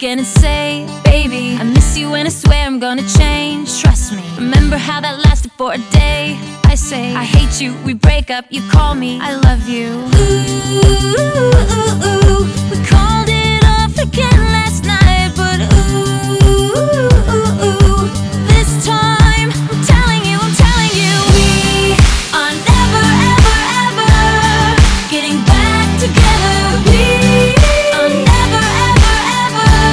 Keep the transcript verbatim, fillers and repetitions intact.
again and say, baby, I miss you and I swear I'm gonna change. Trust me, remember how that lasted for a day. I say, I hate you, we break up, you call me, I love you. Ooh, ooh, ooh, ooh. We called it off again